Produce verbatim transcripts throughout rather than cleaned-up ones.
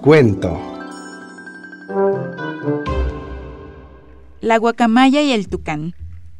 cuento. La guacamaya y el tucán.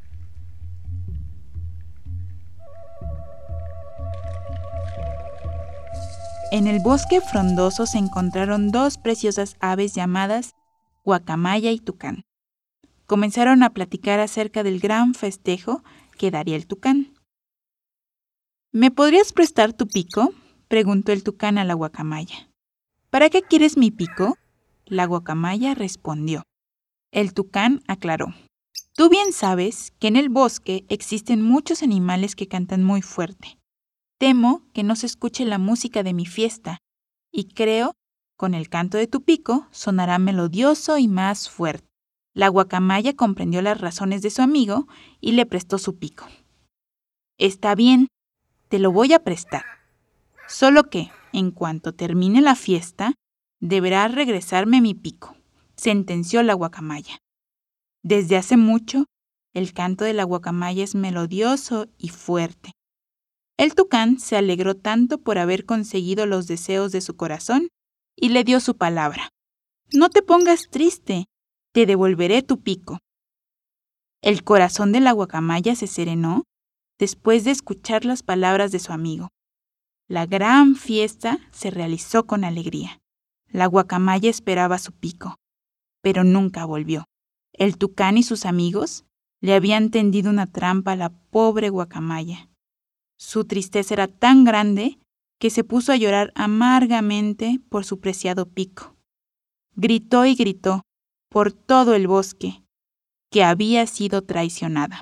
En el bosque frondoso se encontraron dos preciosas aves llamadas guacamaya y tucán. Comenzaron a platicar acerca del gran festejo que daría el tucán. ¿Me podrías prestar tu pico?, preguntó el tucán a la guacamaya. ¿Para qué quieres mi pico?, la guacamaya respondió. El tucán aclaró. Tú bien sabes que en el bosque existen muchos animales que cantan muy fuerte. Temo que no se escuche la música de mi fiesta, y creo, con el canto de tu pico, sonará melodioso y más fuerte. La guacamaya comprendió las razones de su amigo y le prestó su pico. Está bien, te lo voy a prestar. Solo que, en cuanto termine la fiesta, deberás regresarme mi pico, sentenció la guacamaya. Desde hace mucho, el canto de la guacamaya es melodioso y fuerte. El tucán se alegró tanto por haber conseguido los deseos de su corazón y le dio su palabra. No te pongas triste, te devolveré tu pico. El corazón de la guacamaya se serenó después de escuchar las palabras de su amigo. La gran fiesta se realizó con alegría. La guacamaya esperaba su pico, pero nunca volvió. El tucán y sus amigos le habían tendido una trampa a la pobre guacamaya. Su tristeza era tan grande que se puso a llorar amargamente por su preciado pico. Gritó y gritó por todo el bosque que había sido traicionada.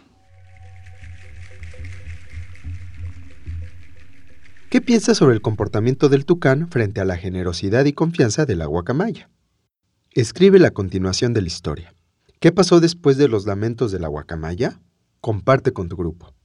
¿Qué piensas sobre el comportamiento del tucán frente a la generosidad y confianza de la guacamaya? Escribe la continuación de la historia. ¿Qué pasó después de los lamentos de la guacamaya? Comparte con tu grupo.